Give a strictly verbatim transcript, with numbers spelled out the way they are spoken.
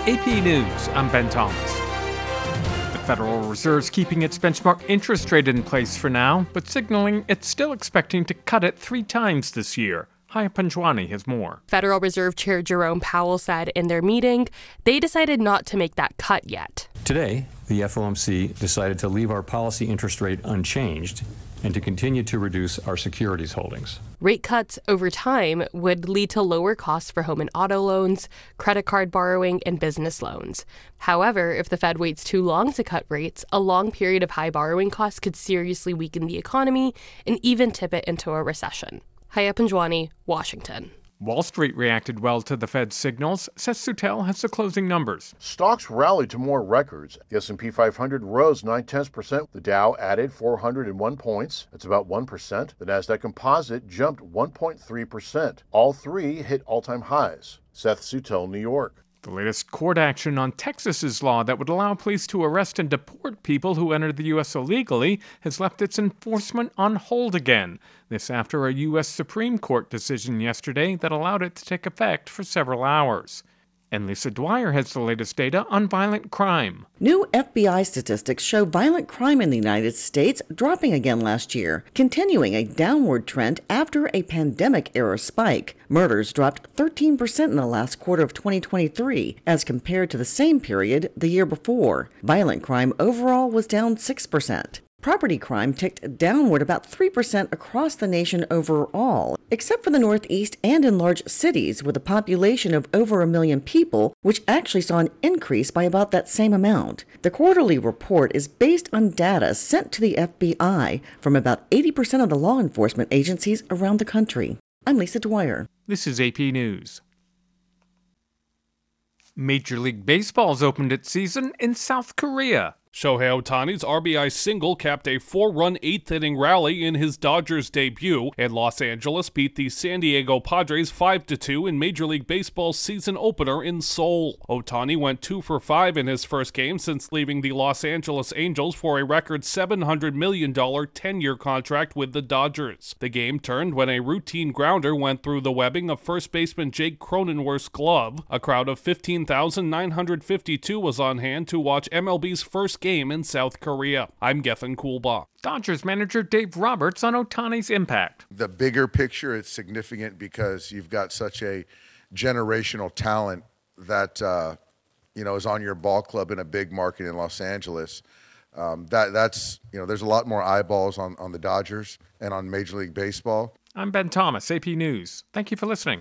A P News, I'm Ben Thomas. The Federal Reserve's keeping its benchmark interest rate in place for now, but signaling it's still expecting to cut it three times this year. Haya Panjwani has more. Federal Reserve Chair Jerome Powell said in their meeting they decided not to make that cut yet. Today, the F O M C decided to leave our policy interest rate unchanged and to continue to reduce our securities holdings. Rate cuts over time would lead to lower costs for home and auto loans, credit card borrowing, and business loans. However, if the Fed waits too long to cut rates, a long period of high borrowing costs could seriously weaken the economy and even tip it into a recession. Haya Panjwani, Washington. Wall Street reacted well to the Fed's signals. Seth Sutel has the closing numbers. Stocks rallied to more records. The S and P five hundred rose nine tenths percent. The Dow added four hundred one points. That's about one percent. The Nasdaq Composite jumped one point three percent. All three hit all-time highs. Seth Sutel, New York. The latest court action on Texas's law that would allow police to arrest and deport people who entered the U S illegally has left its enforcement on hold again. This after a U S Supreme Court decision yesterday that allowed it to take effect for several hours. And Lisa Dwyer has the latest data on violent crime. New F B I statistics show violent crime in the United States dropping again last year, continuing a downward trend after a pandemic-era spike. Murders dropped thirteen percent in the last quarter of twenty twenty-three as compared to the same period the year before. Violent crime overall was down six percent. Property crime ticked downward about three percent across the nation overall, except for the Northeast and in large cities with a population of over a million people, which actually saw an increase by about that same amount. The quarterly report is based on data sent to the F B I from about eighty percent of the law enforcement agencies around the country. I'm Lisa Dwyer. This is A P News. Major League Baseball's opened its season in South Korea. Shohei Ohtani's R B I single capped a four-run eighth-inning rally in his Dodgers debut, and Los Angeles beat the San Diego Padres five to two in Major League Baseball's season opener in Seoul. Ohtani went two for five in his first game since leaving the Los Angeles Angels for a record seven hundred million dollars ten-year contract with the Dodgers. The game turned when a routine grounder went through the webbing of first baseman Jake Cronenworth's glove. A crowd of fifteen thousand nine hundred fifty-two was on hand to watch M L B's first game in South Korea. I'm Gethin Coolbaugh. Dodgers manager Dave Roberts on Ohtani's impact. The bigger picture, it's significant because you've got such a generational talent that uh, you know is on your ball club in a big market in Los Angeles. Um, that that's you know there's a lot more eyeballs on on the Dodgers and on Major League Baseball. I'm Ben Thomas, A P News. Thank you for listening.